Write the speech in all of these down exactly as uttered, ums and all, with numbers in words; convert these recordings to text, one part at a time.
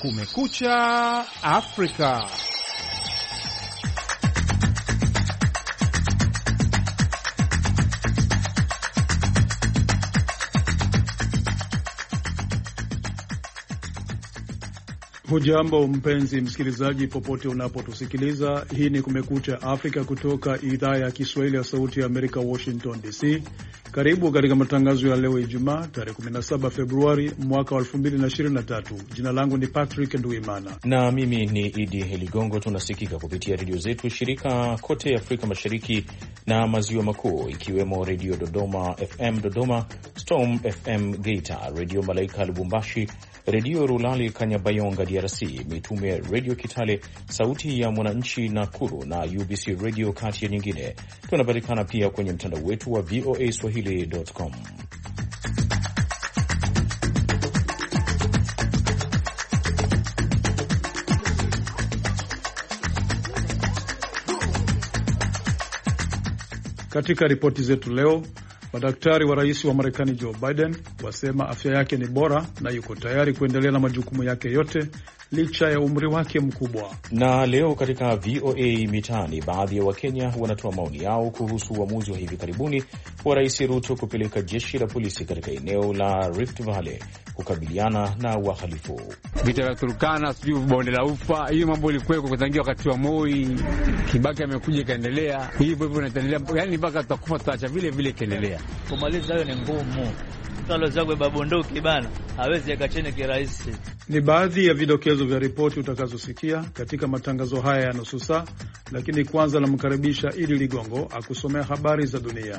Kumekucha Afrika. Hujambo mpenzi msikilizaji, popote unapotusikiliza. Hii ni Kumekucha Afrika kutoka idhaa ya Kiswahili ya Sauti ya Amerika, Washington D C. Karibu katika matangazo ya leo Ijumaa tarehe kumi na saba Februari mwaka wa elfu mbili na ishirini na tatu. Jina langu ni Patrick Nduimana na mimi ni Idi Heligongo. Tunasikika kupitia redio zetu shirika kote Afrika Mashariki na Maziwa Makuu, ikiwemo Redio Dodoma F M Dodoma, Storm F M Geita, Redio Malaika Lubumbashi, Redio Rulali Kanyabayonga D R C, Mitume Radio Kitale, Sauti ya Mwananchi Nakuru na U B C Radio, kati ya nyingine. Tunapatikana pia kwenye mtandao wetu wa V O A Swahili dot com. Katika ripoti zetu leo, madaktari wa rais wa Marekani Joe Biden wasema afya yake ni bora na yuko tayari kuendelea na majukumu yake yote licha ya umri wake mkubwa. Na leo katika V O A Mitaani, baadhi ya Wakenya wanatoa maoni yao kuhusu uamuzi wa hivi karibuni wa Rais Ruto kupeleka jeshi la polisi katika eneo la Rift Valley kukabiliana na wahalifu. Vita vya Turkana, sijui bonde la Ufa, hiyo mambo ilikuwa kutangia wakati wa Moi. Kibaki amekuja ikaendelea hivyo hivyo, inaendelea yani mpaka tutakufa, tutaacha vile vile kaendelea. Kumaliza hayo ni ngumu. Talo zagwe babondoki bana, hawezi akachene kirahisi. Ni baadhi ya vidokezo vya ripoti utakazosikia katika matangazo haya ya nusu saa, lakini kwanza namkaribisha Idi Ligongo akusomea habari za dunia.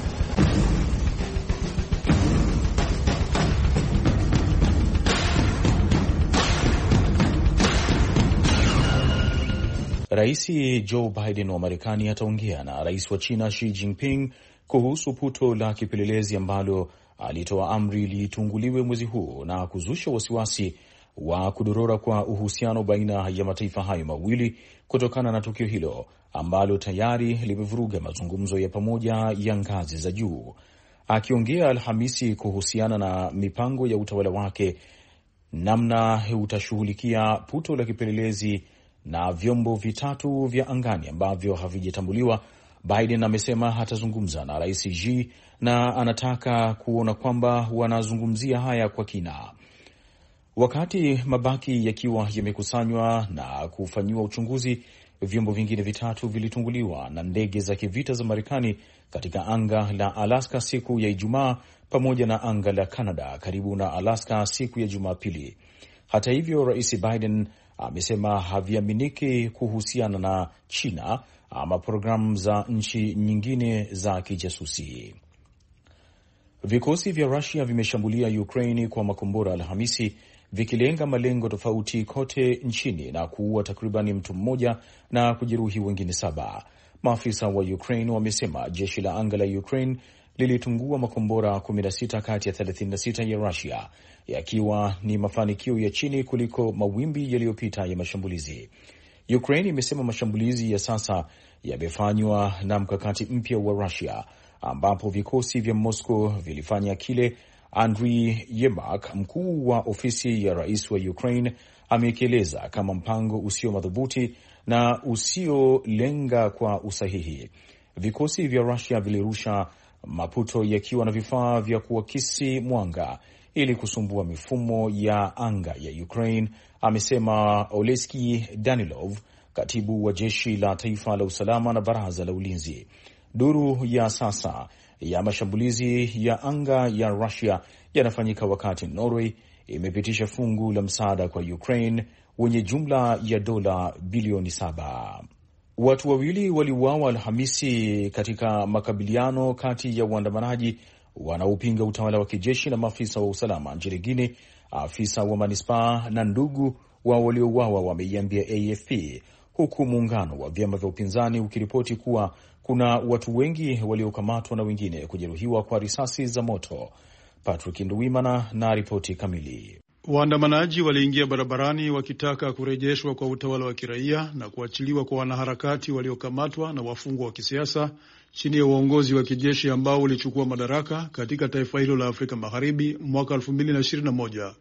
Rais Joe Biden wa Marekani ataongea na rais wa China Xi Jinping kuhusu puto la kipelelezi ambalo alitoa amri litunguliwe mwezi huu na kuzusha wasiwasi wa kudorora kwa uhusiano baina ya mataifa hayo mawili kutokana na tukio hilo ambalo tayari limevuruga mazungumzo ya pamoja ya ngazi za juu. Akiongea Alhamisi kuhusiana na mipango ya utawala wake namna utashughulikia puto la kipelelezi na vyombo vitatu vya angani ambavyo havijatambuliwa, Biden amesema hatazungumza na Rais Xi na anataka kuona kwamba wanazungumzia haya kwa kina. Wakati mabaki yakiwa yamekusanywa na kufanyiwa uchunguzi, vyombo vingine vitatu vilitunguliwa na ndege za kivita za Marekani katika anga la Alaska siku ya Ijumaa pamoja na anga la Canada karibu na Alaska siku ya Jumapili. Hata hivyo, Rais Biden amesema haviaminiki kuhusiana na China ama programu za nchi nyingine za kijasusi. Vikosi vya Russia vimeshambulia Ukraine kwa makombora Alhamisi, vikilenga malengo tofauti kote nchini na kuua takribani mtu mmoja na kujeruhi wengine saba. Maafisa wa Ukraine wamesema jeshi la anga la Ukraine lilitungua makombora kumi na sita kati ya thelathini na sita ya Russia, yakiwa ni mafanikio ya chini kuliko mawimbi yaliyopita ya mashambulizi. Ukraine imesema mashambulizi ya sasa yamefanywa na mkakati mpya wa Russia, ambapo vikosi vya Moscow vilifanya kile Andriy Yermak, mkuu wa ofisi ya rais wa Ukraine, amekieleza kama mpango usio madhubuti na usiolenga kwa usahihi. Vikosi vya Russia vilirusha maputo yakiwa na vifaa vya kuakisi mwanga ili kusumbua mifumo ya anga ya Ukraine, amesema Oleski Danilov, katibu wa jeshi la taifa la usalama na baraza la ulinzi. Duru ya sasa ya mashambulizi ya anga ya Russia yanafanyika wakati Norway imepitisha fungu la msaada kwa Ukraine wenye jumla ya dola bilioni saba. Watu wawili waliuawa Alhamisi katika makabiliano kati ya waandamanaji wanaopinga utawala wa kijeshi na maafisa wa usalama nchini Guinea. Afisa wa manispaa na ndugu wa waliouawa wameiambia A F P, huku muungano wa vyama vya upinzani ukiripoti kuwa kuna watu wengi waliokamatwa na wengine kujeruhiwa kwa risasi za moto. Patrick Nduimana na ripoti kamili. Waandamanaji waliingia barabarani wakitaka kurejeshwa kwa utawala wa kiraia na kuachiliwa kwa wanaharakati waliokamatwa na wafungwa wa kisiasa chini ya uongozi wa kijeshi ambao ulichukua madaraka katika taifa hilo la Afrika Magharibi mwaka elfu mbili na ishirini na moja.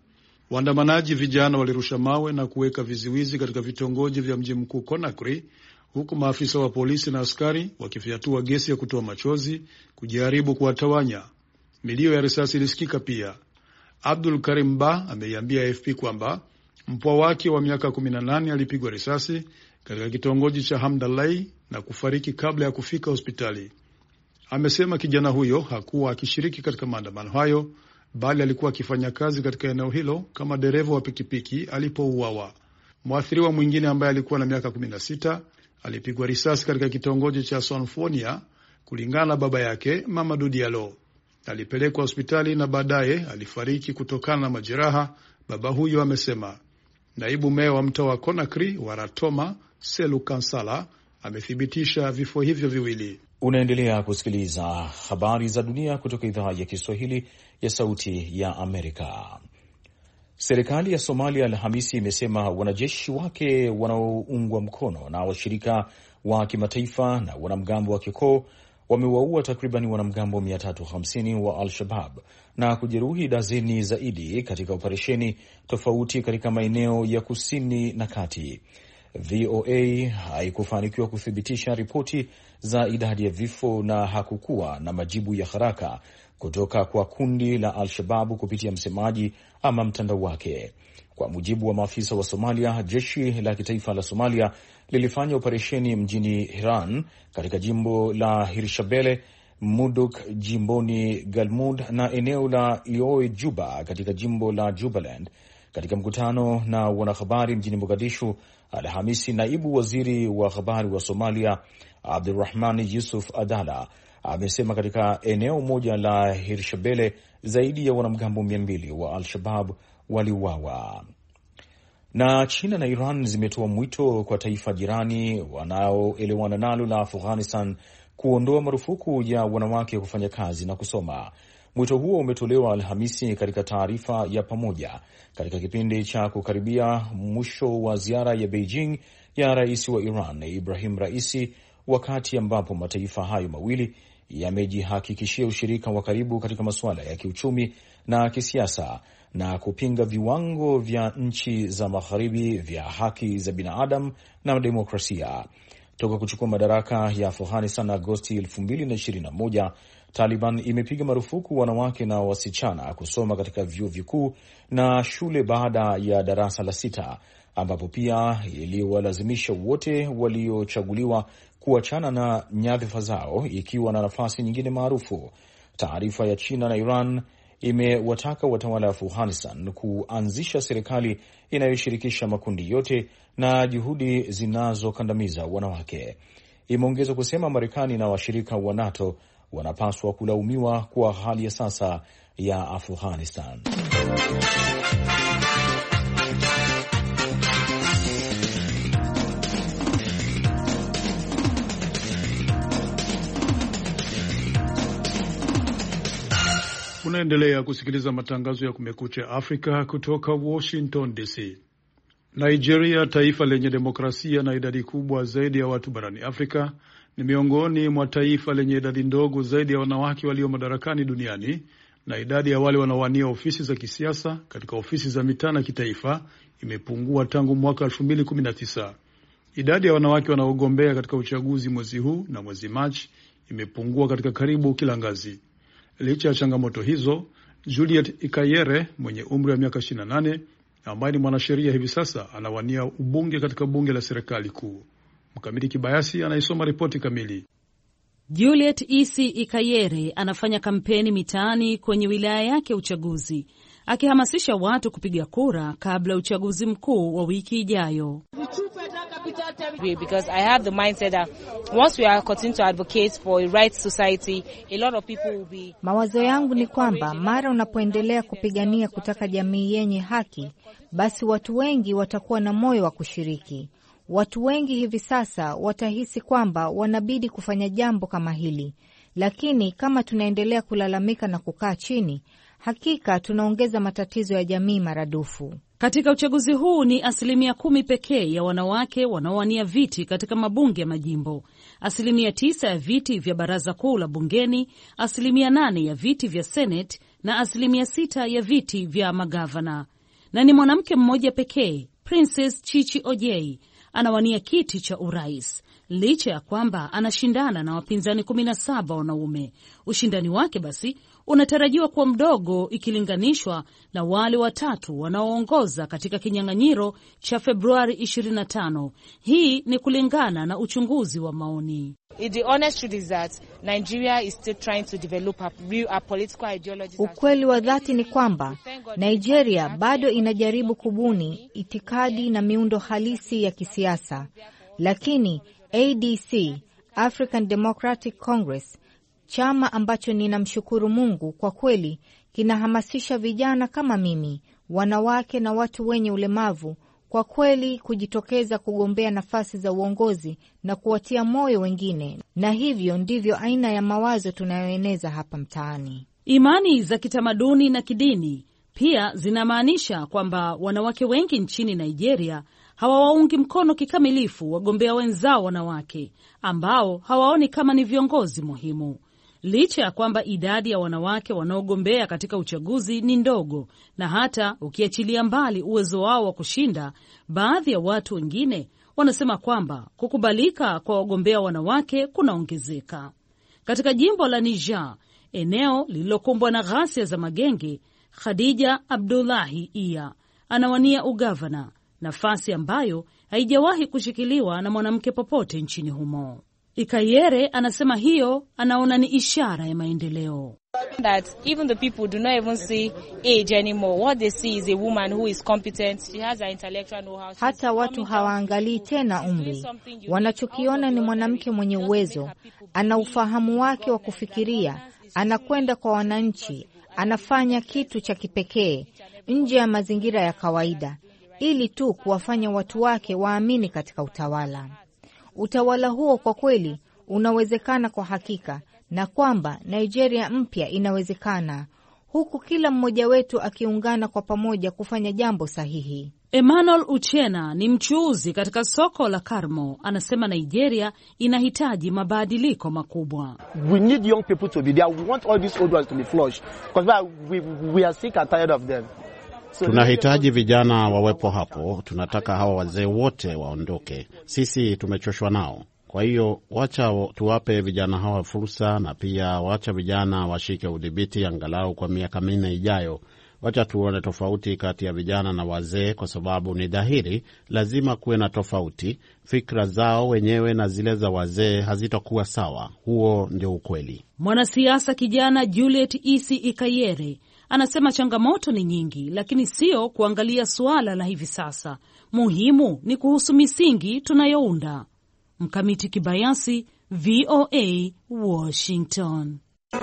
Waandamanaji vijana walirusha mawe na kuweka viziwizi katika vitongoji vya mji mkuu Conakry, huku maafisa wa polisi na askari wakifyatua gesi ya kutoa machozi kujaribu kuwatawanya. Milio ya risasi ilisikika pia. Abdul Karim Ba ameiambia A F P kwamba mpwa wake wa miaka kumi na nane alipigwa risasi katika kitongoji cha Hamdalai na kufariki kabla ya kufika hospitali. Amesema kijana huyo hakuwa akishiriki katika maandamano hayo, bali alikuwa akifanya kazi katika eneo hilo kama dereva wa pikipiki alipouawa. Mwathiriwa mwingine ambaye alikuwa na miaka kumi na sita alipigwa risasi katika kitongoji cha Sonfonia. Kulingana na baba yake, Mamadou Diallo alipelekwa hospitali na baadaye alifariki kutokana na majeraha, baba huyo amesema. Naibu meya wa mtaa wa Conakry wa Ratoma, Selu Kansala, amethibitisha vifo hivyo viwili. Unaendelea kusikiliza habari za dunia kutoka idhaa ya Kiswahili ya Sauti ya Amerika. Serikali ya Somalia Alhamisi imesema wanajeshi wake wanaoungwa mkono na washirika wa kimataifa na wanamgambo wa kikoo wamewaua takriban wanamgambo mia tatu hamsini wa Al-Shabab na kujeruhi dazeni zaidi katika operesheni tofauti katika maeneo ya kusini na kati. V O A haikufanikiwa kuthibitisha ripoti za idadi ya vifo na hakukuwa na majibu ya haraka kutoka kwa kundi la Al-Shababu kupitia msemaji ama mtandao wake. Kwa mujibu wa maafisa wa Somalia, jeshi la kitaifa la Somalia lilifanya operesheni mjini Hiran katika jimbo la Hirshabelle, Muduk jimboni Galmud na eneo la Ioe Juba katika jimbo la Jubaland. Katika mkutano na wanahabari mjini Mogadishu Alhamisi, naibu waziri wa habari wa Somalia Abdurrahman Yusuf Adala amesema katika eneo moja la Hirshabelle zaidi ya wanamgambo mia mbili wa Al-Shabab waliuawa. Na China na Iran zimetoa mwito kwa taifa jirani wanaoelewana nalo la Afghanistan kuondoa marufuku ya wanawake kufanya kazi na kusoma. Mwito huo umetolewa Alhamisi katika taarifa ya pamoja katika kipindi cha kukaribia mwisho wa ziara ya Beijing ya rais wa Iran Ibrahim Raisi, wakati ambapo mataifa hayo mawili yamejihakikishia ushirika wa karibu katika masuala ya kiuchumi na kisiasa na kupinga viwango vya nchi za magharibi vya haki za binadamu na demokrasia. Toka kuchukua madaraka ya Afghanistan Agosti elfu mbili na ishirini na moja, Taliban imepiga marufuku wanawake na wasichana kusoma katika vyuo vikuu na shule baada ya darasa la sita, ambapo pia iliwalazimisha wote waliochaguliwa kuachana na nyadhifa zao ikiwa na nafasi nyingine maarufu. Taarifa ya China na Iran imewataka watawala wa Afghanistan kuanzisha serikali inayoshirikisha makundi yote na juhudi zinazokandamiza wanawake. Imeongeza kusema Marekani na washirika wa NATO wanapaswa kulaumiwa kwa hali ya sasa ya Afghanistan. Unaendelea kusikiliza matangazo ya Kumekucha Afrika kutoka Washington D C. Nigeria, taifa lenye demokrasia na idadi kubwa zaidi ya watu barani Afrika, ni miongoni mwa taifa lenye idadi ndogo zaidi ya wanawake walio madarakani duniani, na idadi ya wale wanaowania ofisi za kisiasa katika ofisi za mitaa na kitaifa imepungua tangu mwaka elfu mbili kumi na tisa. Idadi ya wanawake wanaogombea katika uchaguzi mwezi huu na mwezi Machi imepungua katika karibu kila ngazi. Licha ya changamoto hizo, Juliet Ikayere mwenye umri wa miaka ishirini na nane ambaye ni mwanasheria hivi sasa anawania ubunge katika bunge la serikali kuu. Mkamili Kibayasi anaisoma ripoti kamili. Juliet Isi Ikayere anafanya kampeni mitaani kwenye wilaya yake ya uchaguzi, akihamasisha watu kupiga kura kabla ya uchaguzi mkuu wa wiki ijayo. Because I have the mindset that once we are continue to advocate for a right society, a lot of people will be... Mawazo yangu ni kwamba mara unapoendelea kupigania kutaka jamii yenye haki, basi watu wengi watakuwa na moyo wa kushiriki. Watu wengi hivi sasa watahisi kwamba wanabidi kufanya jambo kama hili, lakini kama tunaendelea kulalamika na kukaa chini, hakika tunaongeza matatizo ya jamii maradufu. Katika uchaguzi huu ni asilimia kumi pekee ya wanawake wanaowania viti katika mabunge ya majimbo, asilimia tisa ya viti vya baraza kuu la bungeni, asilimia nane ya viti vya seneti na asilimia sita ya viti vya magavana. na ni mwanamke mmoja pekee, Princess Chichi Ojei, anawania kiti cha urais. Licha ya kwamba anashindana na wapinzani kumi na saba wanaume, ushindani wake basi unatarajiwa kuwa mdogo ikilinganishwa na wale watatu wanaoongoza katika kinyang'anyiro cha Februari ishirini na tano. Hii ni kulingana na uchunguzi wa maoni. Ukweli wa dhati ni kwamba Nigeria bado inajaribu kubuni itikadi na miundo halisi ya kisiasa, lakini A D C, African Democratic Congress, chama ambacho ninamshukuru Mungu kwa kweli kinahamasisha vijana kama mimi, wanawake na watu wenye ulemavu kwa kweli kujitokeza kugombea nafasi za uongozi na kuwatia moyo wengine, na hivyo ndivyo aina ya mawazo tunayoeneza hapa mtaani. Imani za kitamaduni na kidini pia zinamaanisha kwamba wanawake wengi nchini Nigeria hawawaungi mkono kikamilifu wagombea wenzao wanawake ambao hawaoni kama ni viongozi muhimu. Licha ya kwamba idadi ya wanawake wanaogombea katika uchaguzi ni ndogo, na hata ukiachilia mbali uwezo wao wa kushinda, baadhi ya watu wengine wanasema kwamba kukubalika kwa wagombea wanawake kunaongezeka. Katika jimbo la Niger, eneo lililokumbwa na ghasia za magenge, Khadija Abdullahi Iya anawania ugavana, nafasi ambayo haijawahi kushikiliwa na mwanamke popote nchini humo. Ikayere anasema hiyo anaona ni ishara ya maendeleo. That even the people do not even see age anymore. What they see is a woman who is competent. She has an intellectual know-how. Hata watu hawaangalii tena umri. Wanachokiona ni mwanamke mwenye uwezo, ana ufahamu wake wa kufikiria, anakwenda kwa wananchi, anafanya kitu cha kipekee nje ya mazingira ya kawaida, ili tu kuwafanya watu wake waamini katika utawala. Utawala huo kwa kweli unawezekana kwa hakika, na kwamba Nigeria mpya inawezekana, huku kila mmoja wetu akiungana kwa pamoja kufanya jambo sahihi. Emmanuel Uchena ni mchuuzi katika soko la Karmo. Anasema Nigeria inahitaji mabadiliko makubwa. We need young people to be there. We want all these old ones to be flushed because we, we are sick and tired of them. So tunahitaji vijana wawepo hapo. Tunataka hawa wazee wote waondoke. Sisi tumechoshwa nao. Kwa hiyo wacha tuwape vijana hawa fursa, na pia wacha vijana washike udhibiti angalau kwa miaka minne ijayo. Wacha tuone tofauti kati ya vijana na wazee, kwa sababu ni dhahiri lazima kuwe na tofauti. Fikra zao wenyewe na zile za wazee hazitakuwa sawa. Huo ndio ukweli. Mwanasiasa kijana Juliet Isi Ikayere anasema changamoto ni nyingi, lakini sio kuangalia suala la hivi sasa. Muhimu ni kuhusu misingi tunayounda. Mkamiti Kibayasi, V O A, Washington.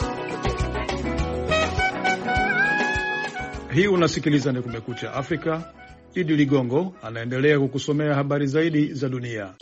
Hii unasikiliza ni Kumekucha Afrika. Idi Ligongo anaendelea kukusomea habari zaidi za dunia.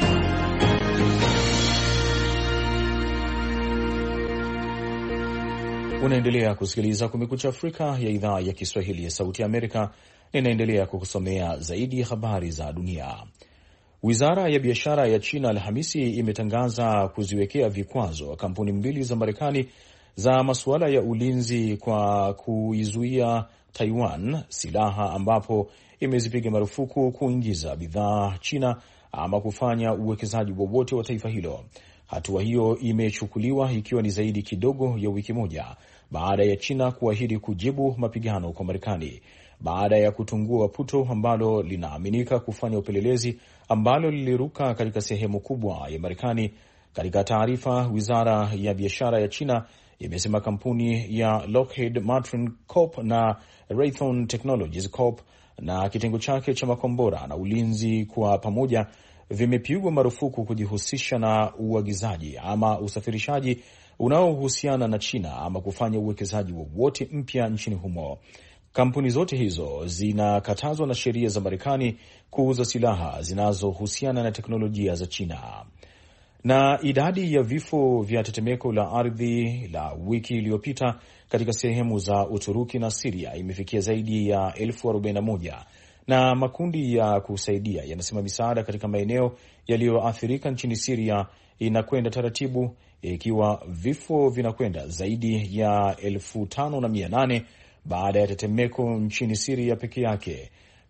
Unaendelea kusikiliza Kumekucha Afrika ya idhaa ya Kiswahili ya Sauti ya Amerika. Ninaendelea kukusomea zaidi habari za dunia. Wizara ya biashara ya China Alhamisi imetangaza kuziwekea vikwazo kampuni mbili za Marekani za masuala ya ulinzi kwa kuizuia Taiwan silaha, ambapo imezipiga marufuku kuingiza bidhaa China ama kufanya uwekezaji wowote wa taifa hilo. Hatua hiyo imechukuliwa ikiwa ni zaidi kidogo ya wiki moja baada ya China kuahidi kujibu mapigano kwa Marekani baada ya kutungua puto ambalo linaaminika kufanya upelelezi ambalo liliruka katika sehemu kubwa ya Marekani. Katika taarifa, wizara ya biashara ya China imesema kampuni ya Lockheed Martin Corp na Raytheon Technologies Corp na kitengo chake cha makombora na ulinzi kwa pamoja vimepigwa marufuku kujihusisha na uagizaji ama usafirishaji unaohusiana na China ama kufanya uwekezaji wowote mpya nchini humo. Kampuni zote hizo zinakatazwa na sheria za Marekani kuuza silaha zinazohusiana na teknolojia za China. Na idadi ya vifo vya tetemeko la ardhi la wiki iliyopita katika sehemu za Uturuki na Syria imefikia zaidi ya elfu arobaini na moja, na makundi ya kusaidia yanasema misaada katika maeneo yaliyoathirika nchini Syria inakwenda taratibu, ikiwa vifo vinakwenda zaidi ya elfu tano na mia nane baada ya tetemeko nchini Syria peke yake.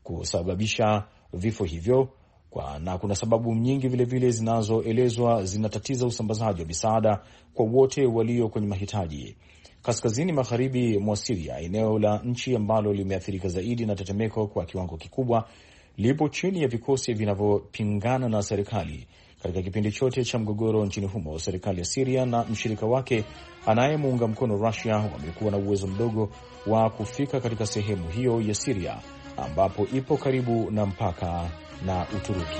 kusababisha vifo hivyo kwa, na kuna sababu nyingi vilevile zinazoelezwa zinatatiza usambazaji wa misaada kwa wote walio kwenye mahitaji. Kaskazini magharibi mwa Syria, eneo la nchi ambalo limeathirika zaidi na tetemeko kwa kiwango kikubwa, lipo chini ya vikosi vinavyopingana na serikali. Katika kipindi chote cha mgogoro nchini humo, serikali ya Syria na mshirika wake anayemuunga mkono Russia wamekuwa na uwezo mdogo wa kufika katika sehemu hiyo ya Syria ambapo ipo karibu na mpaka na Uturuki.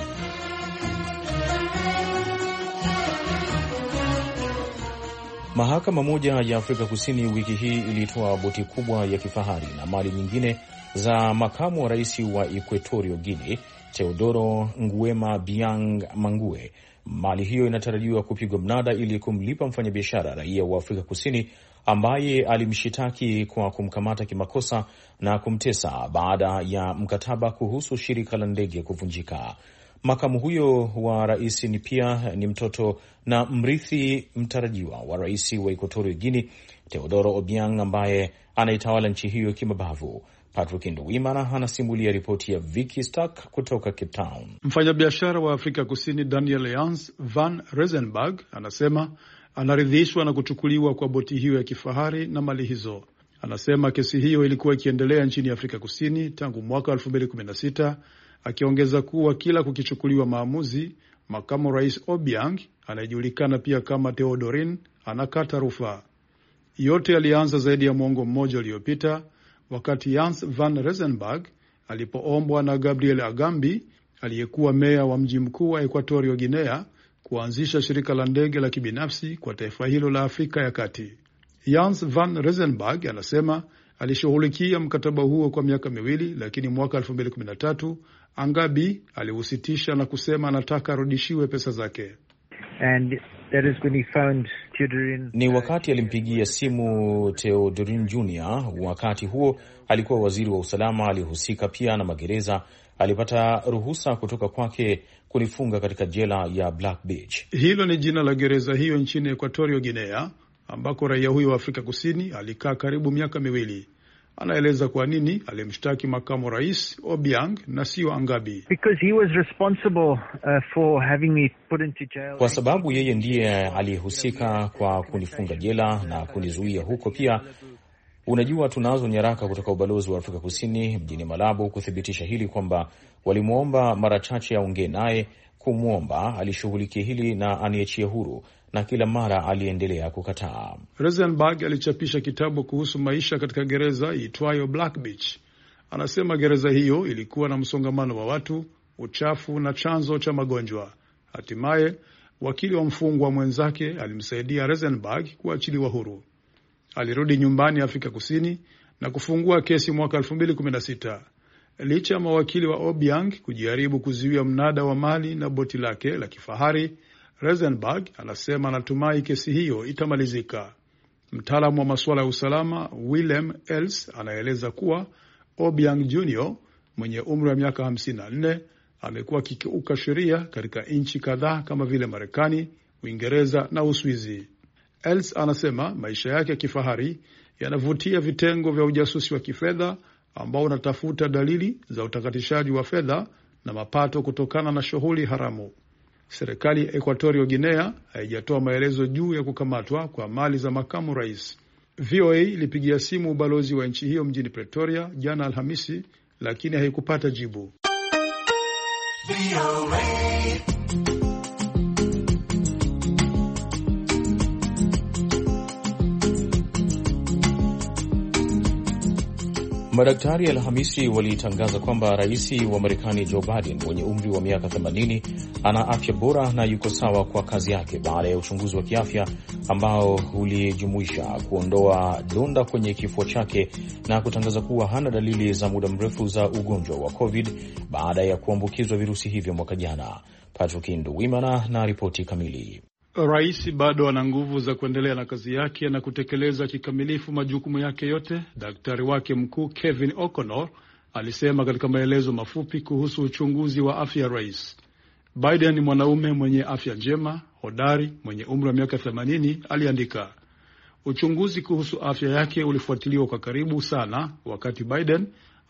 Mahakama moja ya Afrika Kusini wiki hii ilitoa boti kubwa ya kifahari na mali nyingine za makamu wa rais wa Equatorial Guinea, Teodoro Nguema Biang Mangue. Mali hiyo inatarajiwa kupigwa mnada ili kumlipa mfanyabiashara raia wa Afrika Kusini ambaye alimshitaki kwa kumkamata kimakosa na kumtesa baada ya mkataba kuhusu shirika la ndege kuvunjika. Makamu huyo wa rais ni pia ni mtoto na mrithi mtarajiwa wa rais wa Equatorial Guinea, Teodoro Obiang, ambaye anaitawala nchi hiyo kimabavu. Patrick Nduwimana anasimulia ripoti ya Vicky Stark kutoka Cape Town. Mfanyabiashara wa Afrika Kusini Daniel Jans van Rezenburg anasema anaridhishwa na kuchukuliwa kwa boti hiyo ya kifahari na mali hizo. Anasema kesi hiyo ilikuwa ikiendelea nchini Afrika Kusini tangu mwaka elfu mbili kumi na sita, akiongeza kuwa kila kukichukuliwa maamuzi, makamu rais Obiang anayejulikana pia kama Theodorin anakata rufaa. Yote yalianza zaidi ya mwongo mmoja uliopita wakati Jans van Rezenburg alipoombwa na Gabriel Agambi aliyekuwa meya wa mji mkuu wa Equatorial Guinea kuanzisha shirika la ndege la kibinafsi kwa taifa hilo la Afrika ya Kati. Jans van Rezenburg anasema alishughulikia mkataba huo kwa miaka miwili, lakini mwaka elfu mbili kumi na tatu Angabi aliusitisha na kusema anataka arudishiwe pesa zake. And that is when he found Theodorin. Ni wakati alimpigia simu Theodorin Junior Wakati huo alikuwa waziri wa usalama, alihusika pia na magereza. Alipata ruhusa kutoka kwake kunifunga katika jela ya Black Beach. Hilo ni jina la gereza hiyo nchini Equatorial Guinea ambako raia huyo wa Afrika Kusini alikaa karibu miaka miwili. Anaeleza kwa nini alimshtaki makamu rais Obiang na sio Angabi. Because he was responsible uh, for having me put into jail. Kwa sababu yeye ndiye aliyehusika kwa kunifunga jela na kunizuia huko pia. Unajua, tunazo nyaraka kutoka ubalozi wa Afrika Kusini mjini Malabo kuthibitisha hili, kwamba walimwomba mara chache aongee naye, kumwomba alishughulikia hili na aniachie huru, na kila mara aliendelea kukataa. Rosenberg alichapisha kitabu kuhusu maisha katika gereza iitwayo Black Beach. Anasema gereza hiyo ilikuwa na msongamano wa watu, uchafu na chanzo cha magonjwa. Hatimaye wakili wa mfungwa mwenzake alimsaidia Rosenberg kuachiliwa huru. Alirudi nyumbani Afrika Kusini na kufungua kesi mwaka elfu mbili kumi na sita. Licha ya mawakili wa Obiang kujaribu kuzuia mnada wa mali na boti lake la kifahari, Rosenberg anasema anatumai kesi hiyo itamalizika. Mtaalamu wa masuala ya usalama Willem Els anaeleza kuwa Obiang Junior mwenye umri wa miaka hamsini na nne amekuwa akikiuka sheria katika nchi kadhaa kama vile Marekani, Uingereza na Uswizi. Els anasema maisha yake ya kifahari yanavutia vitengo vya ujasusi wa kifedha ambao unatafuta dalili za utakatishaji wa fedha na mapato kutokana na shughuli haramu. Serikali ya Equatorial Guinea haijatoa maelezo juu ya kukamatwa kwa mali za makamu rais. V O A ilipigia simu ubalozi wa nchi hiyo mjini Pretoria jana Alhamisi, lakini haikupata jibu. V O A. Madaktari Alhamisi walitangaza kwamba rais wa Marekani Joe Biden mwenye umri wa miaka themanini ana afya bora na yuko sawa kwa kazi yake baada ya uchunguzi wa kiafya ambao ulijumuisha kuondoa donda kwenye kifua chake na kutangaza kuwa hana dalili za muda mrefu za ugonjwa wa COVID baada ya kuambukizwa virusi hivyo mwaka jana. Patrick Nduwimana na ripoti kamili. Rais bado ana nguvu za kuendelea na kazi yake na kutekeleza kikamilifu majukumu yake yote, daktari wake mkuu Kevin O'Connor alisema katika maelezo mafupi kuhusu uchunguzi wa afya ya rais. Biden ni mwanaume mwenye afya njema, hodari, mwenye umri wa miaka themanini, aliandika. Uchunguzi kuhusu afya yake ulifuatiliwa kwa karibu sana wakati Biden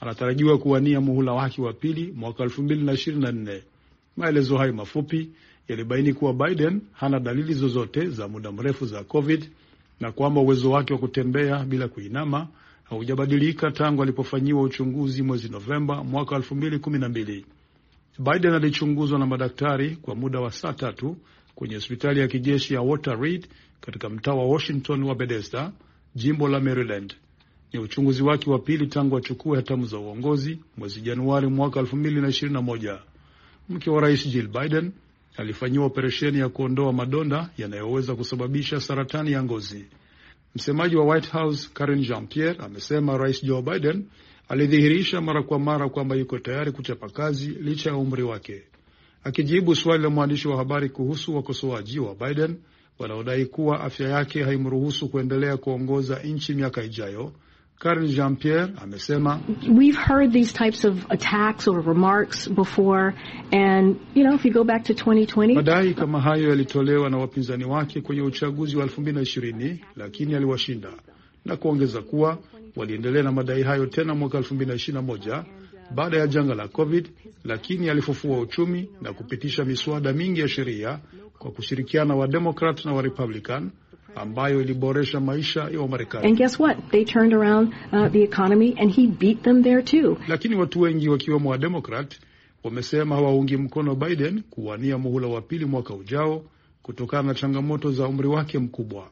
anatarajiwa kuwania muhula wake wa pili mwaka elfu mbili na ishirini na nne. Maelezo hayo mafupi yalibaini kuwa Biden hana dalili zozote za muda mrefu za COVID na kwamba uwezo wake wa kutembea bila kuinama haujabadilika tangu alipofanyiwa uchunguzi mwezi Novemba mwaka elfu mbili kumi na mbili. Biden alichunguzwa na madaktari kwa muda wa saa tatu kwenye hospitali ya kijeshi ya Walter Reed katika mtaa wa Washington wa Bethesda, jimbo la Maryland. Ni uchunguzi wake wa pili tangu achukue hatamu za uongozi mwezi Januari mwaka elfu mbili na ishirini na moja. Mke wa rais Jill Biden alifanyiwa operesheni ya kuondoa madonda yanayoweza kusababisha saratani ya ngozi. Msemaji wa White House Karine Jean-Pierre amesema rais Joe Biden alidhihirisha mara kwa mara kwamba yuko tayari kuchapa kazi licha ya umri wake. Akijibu swali la mwandishi wa habari kuhusu wakosoaji wa Biden wanaodai kuwa afya yake haimruhusu kuendelea kuongoza nchi miaka ijayo, Karine Jean-Pierre amesema, We've heard these types of attacks or remarks before, and you know, if you go back to twenty twenty, madai kama hayo yalitolewa na wapinzani wake kwenye uchaguzi wa elfu mbili na ishirini, lakini aliwashinda, na kuongeza kuwa waliendelea na madai hayo tena mwaka elfu mbili na ishirini na moja baada ya janga la COVID, lakini alifufua uchumi na kupitisha miswada mingi ya sheria kwa kushirikiana wa Democrat na wa Republican ambayo iliboresha maisha ya Wamarekani. And guess what? They turned around uh, the economy and he beat them there too. Lakini watu wengi wakiwemo wa Democrat wamesema hawaungi mkono Biden kuwania muhula wa pili mwaka ujao kutokana na changamoto za umri wake mkubwa.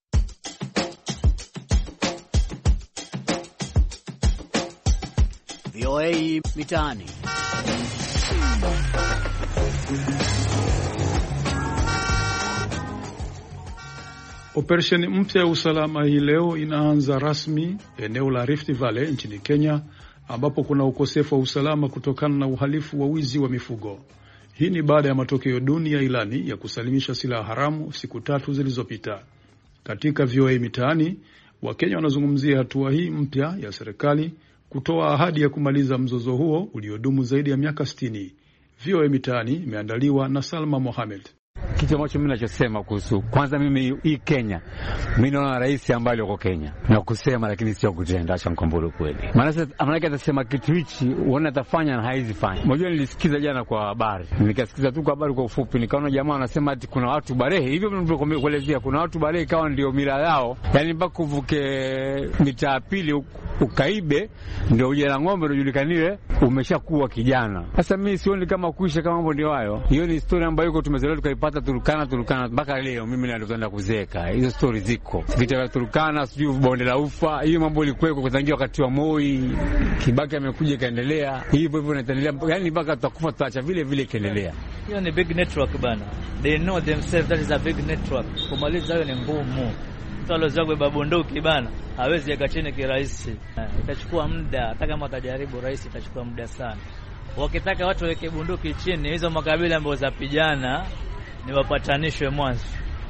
V O A Mitaani. Operesheni mpya ya usalama hii leo inaanza rasmi eneo la Rift Valley nchini Kenya, ambapo kuna ukosefu wa usalama kutokana na uhalifu wa wizi wa mifugo. Hii ni baada ya matokeo duni ya ilani ya kusalimisha silaha haramu siku tatu zilizopita. Katika V O A Mitaani, Wakenya wanazungumzia hatua hii mpya ya serikali kutoa ahadi ya kumaliza mzozo huo uliodumu zaidi ya miaka sitini. V O A Mitaani imeandaliwa na Salma Mohamed. Kitu ambacho mimi ninachosema kuhusu, kwanza mimi hii Kenya, mimi naona rais ambaye yuko Kenya na kusema lakini sio kutenda, acha mkombolo kweli. Maana Amerika atasema kitu hichi, uone atafanya na haizi fanya. Unajua nilisikiza jana kwa habari. Nikasikiza tu kwa habari kwa ufupi, nikaona jamaa anasema ati kuna watu Barehe, hivyo nilivyokuelezea, kuna watu Barehe ikawa ndio mila yao. Yaani mpaka kuvuke mitaa pili ukaibe ndio uje na ng'ombe unajulikaniwe umeshakuwa kijana. Sasa mimi sioni kama kuisha kama mambo ndio hayo. Hiyo ni story ambayo iko tumezoea tukaipata Turkana Turkana mpaka leo mimi ndio naenda kuzeka. Hizo story ziko. Vita vya Turkana, sijui bonde la ufa, hiyo mambo ilikuwa kutangia wakati wa Moi, Kibaki amekuja kaendelea. Hivyo hivyo inaendelea. Yaani mpaka tutakufa tutaacha vile vile kaendelea. Hiyo ni big network bana. They know themselves that is a big network. Kumaliza hiyo ni ngumu. Mtu alozagwe babunduki bana hawezi yaka chini kirahisi. Itachukua muda, hata kama atajaribu rais itachukua muda sana. Wakitaka watu weke bunduki chini, hizo makabila ambazo zapigana ni wapatanishwe mwanzo,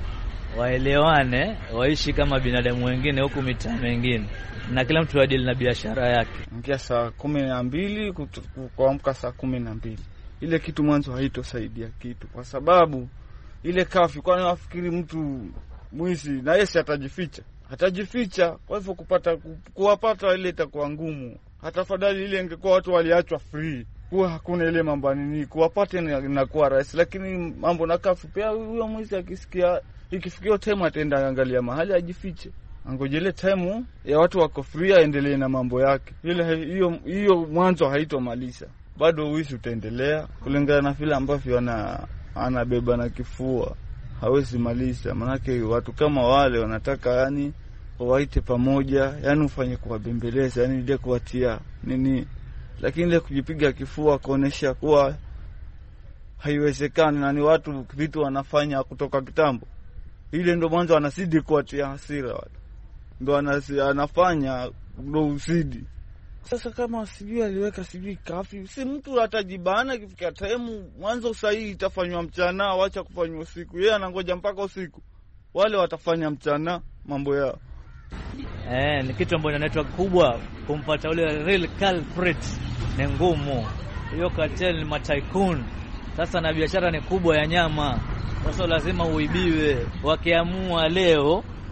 waelewane, waishi kama binadamu wengine huku mitaa mingine, na kila mtu adili na biashara yake. Ingia saa kumi na mbili kuamka saa kumi na mbili, ile kitu mwanzo haitosaidia kitu, kwa sababu ile kafi, kwani wafikiri mtu mwizi na yeye atajificha atajificha kwa hivyo kupata kuwapata ile itakuwa ngumu. Hata fadhali ile ingekuwa watu waliachwa free, kuwa hakuna ile mambo nini kuwapata inakuwa rahisi, lakini mambo na kafu pia huyo mwizi akisikia ikifikia time ataenda angalia mahali ajifiche, angojele time ya watu wako free aendelee na mambo yake. Ile hiyo hiyo mwanzo haitomaliza, bado wizi utaendelea kulingana na vile ambavyo ana anabeba na kifua, hawezi maliza. Manake watu kama wale wanataka yani waite pamoja, yani ufanye kuwabembeleza, yani ile kuwatia nini, lakini ile kujipiga kifua kuonesha kuwa haiwezekani na ni watu vitu wanafanya kutoka kitambo, ile ndo mwanzo anazidi kuwatia hasira watu, ndo anafanya ndo usidi. Sasa kama sijui aliweka sijui kafi, si mtu atajibana kifika time mwanzo sahihi itafanywa mchana, waacha kufanywa usiku. Yeye anangoja mpaka usiku, wale watafanya mchana mambo yao. Eh, ni kitu ambacho inaitwa kubwa, kumpata ule real culprit ni ngumu. Hiyo cartel ni mataikun. Sasa na biashara ni kubwa ya nyama. Sasa lazima uibiwe. Wakiamua leo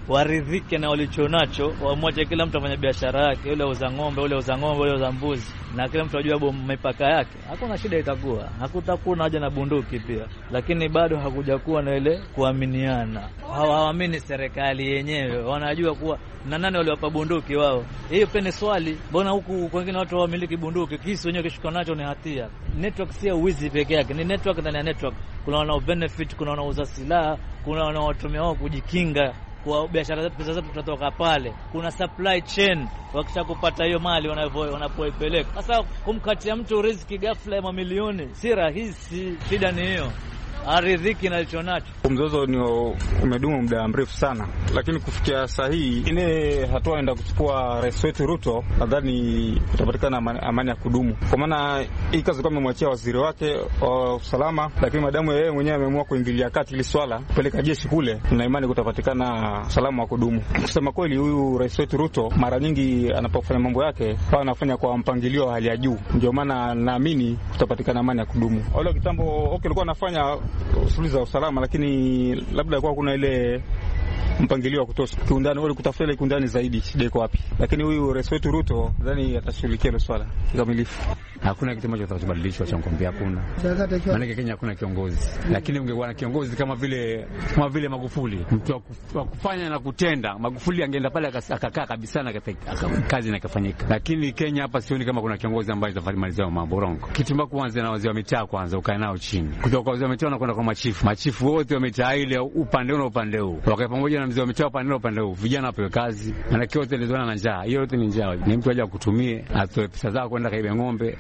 waridhike na walichonacho, wamwache kila mtu afanye biashara yake, yule uza ng'ombe, yule uza ng'ombe, yule uza mbuzi, na kila mtu ajue mipaka yake. Hakuna shida itakuwa, hakutakuwa haja na bunduki pia, lakini bado hakuja kuwa na ile kuaminiana. Hawaamini serikali yenyewe, wanajua kuwa na nani waliwapa bunduki wao. Hiyo pia ni swali, mbona huku wengine watu wamiliki bunduki, kisi wenyewe kishuka nacho ni hatia. Network si wizi peke yake, ni network ndani ya network. Kuna wana benefit, kuna wanauza silaha, kuna wanaotumia wao kujikinga kwa biashara zetu, pesa zetu tutatoka pale. Kuna supply chain, wakisha kupata hiyo mali wanapoipeleka. Sasa kumkatia mtu riziki ghafla ya mamilioni si rahisi, shida ni hiyo. Aridhiki na alichonacho. Mzozo ni umedumu muda mrefu sana, lakini kufikia saa hii ile hatua enda kuchukua Rais wetu Ruto, nadhani utapatikana amani ya kudumu. Kwa maana hii kazi kama amemwachia waziri wake wa usalama, lakini madamu yeye mwenyewe ameamua kuingilia kati ile swala, kupeleka jeshi kule, na imani kutapatikana salama wa kudumu. Kusema kweli, huyu Rais wetu Ruto mara nyingi anapofanya mambo yake kwa anafanya kwa mpangilio wa hali ya juu. Ndio maana naamini kutapatikana amani ya kudumu. Wale kitambo okay alikuwa anafanya shughuli za usalama, lakini labda kwa kuna ile mpangilio wa kutosha kiundani, wale kutafuta ile kiundani zaidi, shida iko wapi? Lakini huyu Rais wetu Ruto nadhani atashughulikia hilo swala kikamilifu. Hakuna kitu ambacho kitabadilishwa cha kwambia, hakuna. Maana Kenya hakuna kiongozi, lakini ungekuwa na kiongozi kama vile kama vile Magufuli, mtu wa kufanya na kutenda. Magufuli angeenda pale akakaa kabisa na kazi na kafanyika. Lakini Kenya hapa sioni kama kuna kiongozi ambaye atafanya mambo rongo. Kitu mbaya kuanza na wazee wa mitaa kwanza, ukae nao chini. Kutoka kwa wazee wa mitaa na kwenda kwa machifu. Machifu wote wa mitaa ile upande na upande huu. Wakae pamoja na mzee wa mitaa upande na upande huu. Vijana wapewe kazi. Maana yote nilizoona na njaa. Hiyo yote ni njaa. Ni mtu aje kutumie, atoe pesa zao kwenda kaibe ng'ombe.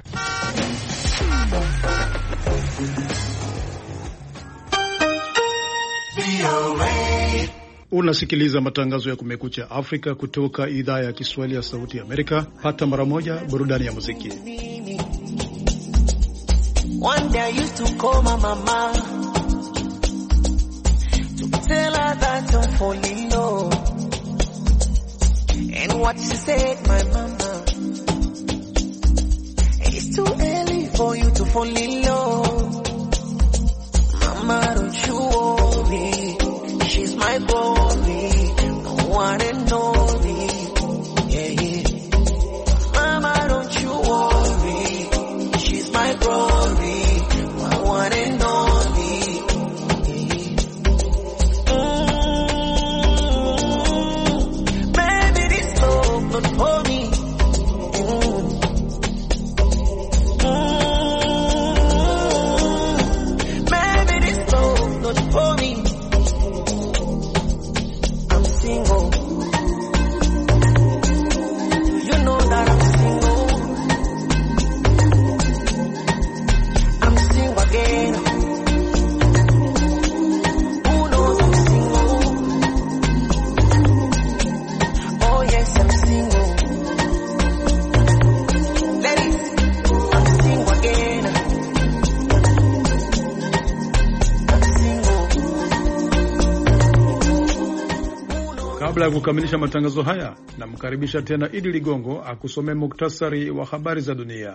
Unasikiliza matangazo ya Kumekucha Afrika kutoka idhaa ya Kiswahili ya Sauti ya Amerika. Pata mara moja burudani ya muziki. One day I used to call my mama to tell her that I'm falling low. And what she said, my mama, it's too early for you to fall in love. Mama, don't you worry, she's my glory, no one and only. Yeah, yeah. Mama, don't you worry, she's my glory, my one and only. Yeah. Mm-hmm. Baby, this love not for me. For me, I'm single. You know that I'm single. I'm single again. Who knows I'm single? Oh yes, I'm single. Ladies, I'm single again. Kabla ya kukamilisha matangazo haya, namkaribisha tena Idi Ligongo akusomea muktasari wa habari za dunia.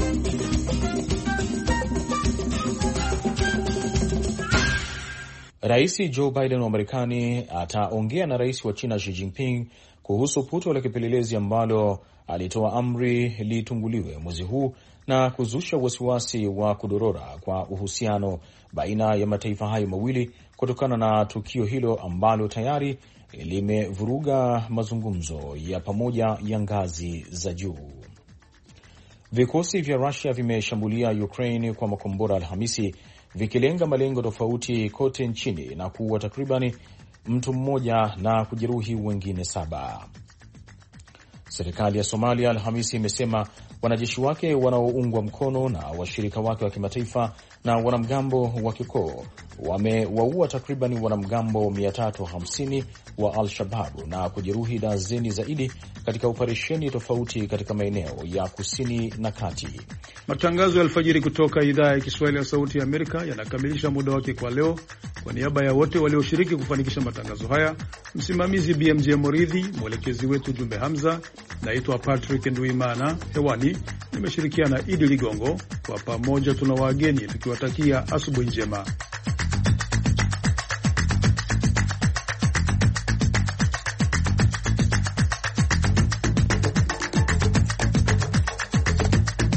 Rais Joe Biden wa Marekani ataongea na Rais wa China Xi Jinping kuhusu puto la kipelelezi ambalo alitoa amri litunguliwe mwezi huu na kuzusha wasiwasi wa kudorora kwa uhusiano baina ya mataifa hayo mawili kutokana na tukio hilo ambalo tayari limevuruga mazungumzo ya pamoja ya ngazi za juu. Vikosi vya Russia vimeshambulia Ukraine kwa makombora Alhamisi, vikilenga malengo tofauti kote nchini na kuua takribani mtu mmoja na kujeruhi wengine saba. Serikali ya Somalia Alhamisi imesema wanajeshi wake wanaoungwa mkono na washirika wake wa kimataifa na wanamgambo wa kikoo wamewaua takriban wanamgambo mia tatu hamsini wa Al-Shabaab na kujeruhi dazeni zaidi katika operesheni tofauti katika maeneo ya kusini na kati. Matangazo ya alfajiri kutoka idhaa ya Kiswahili ya Sauti ya Amerika yanakamilisha muda wake kwa leo. Kwa niaba ya wote walioshiriki kufanikisha matangazo haya, msimamizi B M J Moridhi, mwelekezi wetu Jumbe Hamza, naitwa Patrick Nduimana. Hewani nimeshirikiana Idi Ligongo. Kwa pamoja tuna wageni tukiwatakia asubuhi njema.